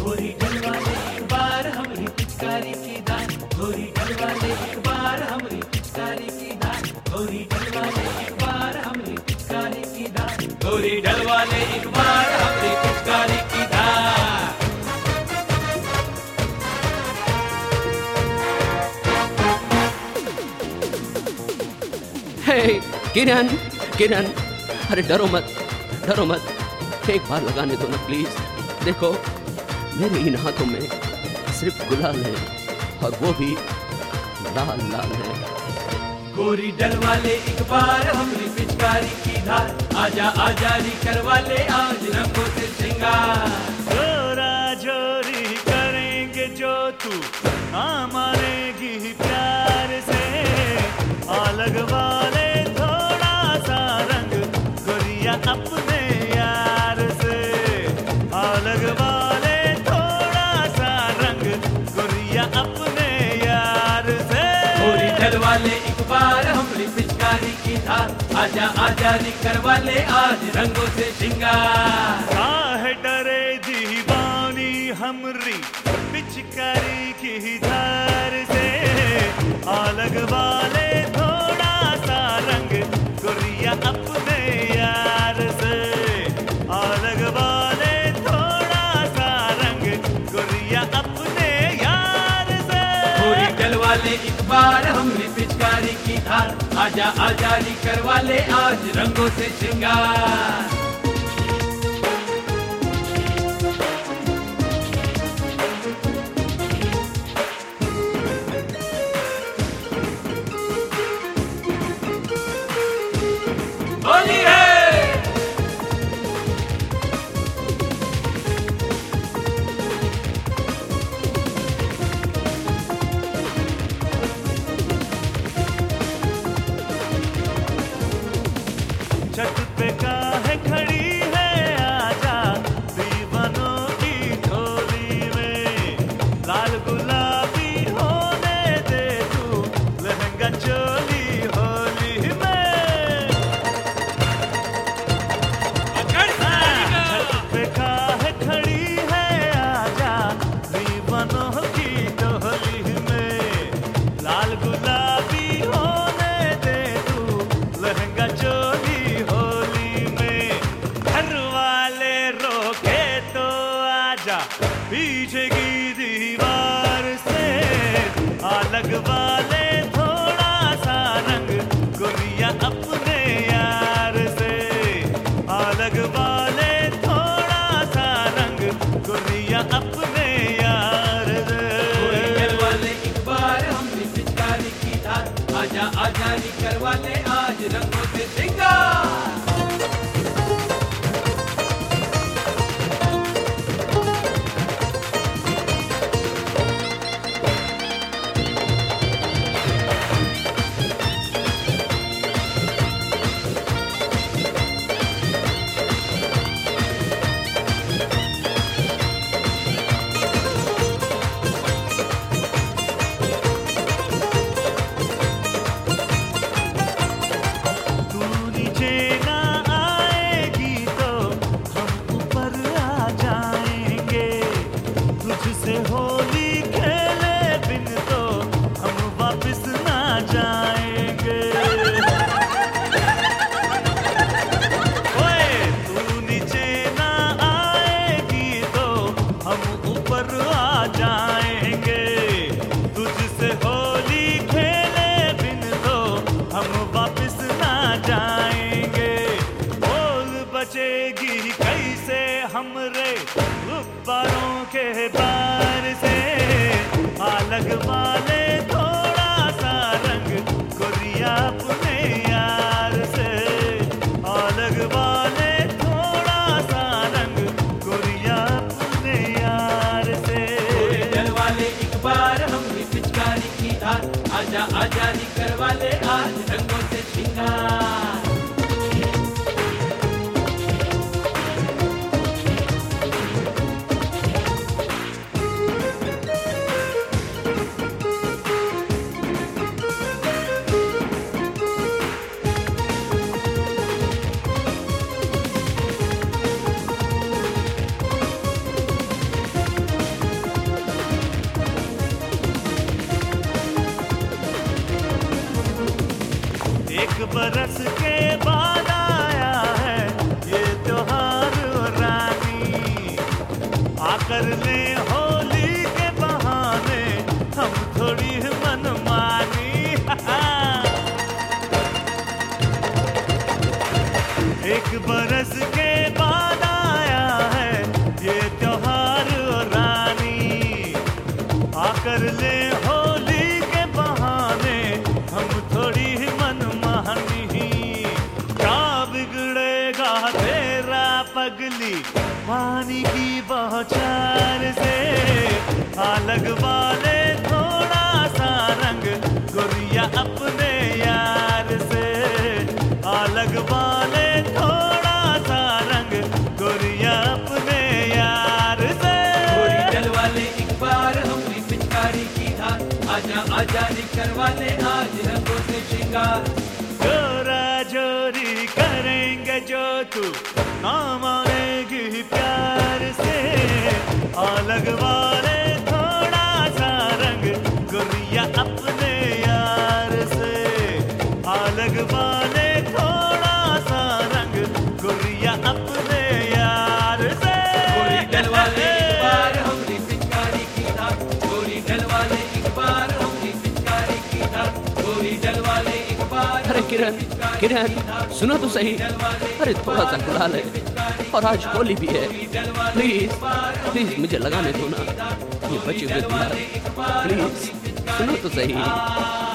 गोरी डलवाले एक बार हमरी पिचकारी की दान, गोरी डलवाले एक बार हमरी पिचकारी की दान, गोरी डलवाले एक बार हमरी पिचकारी की दान, गोरी डलवाले एक बार हमरी पिचकारी की दान। हे किरण, किरण, अरे डरो मत, डरो मत, एक बार लगाने दो ना प्लीज। देखो मेरे इन हाथों में सिर्फ गुलाल है और वो भी लाल लाल है। गोरी डलवाले एक बार हमरी पिचकारी की धार, आजा आजा री करवाले आज रंगों से श्रृंगार। जोरा जोरी करेंगे जो तू मानेगी प्यार से, अलग वाले थोड़ा सा रंग गोरिया अपने यार से, अलग वाले थोड़ा सा रंग गोरिया अपने यार से। गोरी डलवाले एक बार हमरी पिचकारी की धार, आजा आजा री करवाले आज रंगों से श्रृंगार। काहे डरे दीवानी हमरी पिचकारी की धार से, अलग वाले थोड़ा सा रंग गोरिया अपने यार से, अलग वाले थोड़ा सा रंग गोरिया अपने यार से। गोरी डलवाले एक बार हमरी पिचकारी की धार, आजा आजा री करवाले आज रंगों से श्रृंगार। होली है छत पे काहे खड़ी है आजा दीवानों की झोली में, लाल गुलाबी होने दे तू लहंगा चोली होली में। छत पे काहे खड़ी है आजा दीवानों की झोली में, लाल गुलाबी होने दे तू लहंगा चोली होली में। घर वाले रोके तो आजा पीछे की दीवार से, अलग वाले थोड़ा सा रंग गोरिया अपने यार से, अलग वाले थोड़ा सा रंग गोरिया अपने यार से। गोरी डलवाले एक बार हमरी पिचकारी की धार, आजा आजा री करवाले आज रंगों से श्रृंगार। तू नीचे ना आएगी तो हम ऊपर आ जाएंगे, तुझसे होली खेले बिन तो हम वापस ना जाएंगे। ओए तू नीचे ना आएगी तो हम ऊपर आ जाएंगे, तुझसे होली खेले बिन तो हम वापस ना जाएंगे। बोल बचेगी कैसे हमरे गुब्बारों के बार से, अलग वाले थोड़ा सा रंग गोरिया अपने यार से, अलग वाले थोड़ा सा रंग गोरिया अपने यार से। गोरी डलवाले एक बार हमरी पिचकारी की धार, आजा आजा री करवाले आज रंगों से श्रृंगार। बरस के बाद आया है ये त्योहार रानी, आकर ले होली के बहाने हम थोड़ी मनमानी। एक बरस के बाद आया है ये त्योहार रानी, आकर ले होली के बहाने हम थोड़ी मनमानी। क्या बिगड़ेगा तेरा पगली पानी की बौछार से, अलग वाले थोड़ा सा रंग गोरिया अपने यार से, अलग वाले थोड़ा सा रंग गोरिया अपने यार से। गोरी डलवा ले एक बार हमारी पिचकारी की धार, आजा आजा निकर वाले आज रंगों से श्रृंगार। जोरा जोरी करेंगे जो तू ना मानेगी प्यार से, अलग वाले थोड़ा सा रंग गोरिया अपने यार से, अलग वाले थोड़ा सा रंग गोरिया अपने यार से। गोरी डलवा ले एक बार हमारी पिचकारी की धार, गोरी डलवा ले एक बार हमारी पिचकारी की धार, गोरी डलवा ले एक बार। अरे किरण किरण सुनो तो सही, अरे थोड़ा सा गुलाल है और आज होली भी है, प्लीज प्लीज मुझे लगाने दो ना ये बचे हुए गुलाल, प्लीज सुनो तो सही।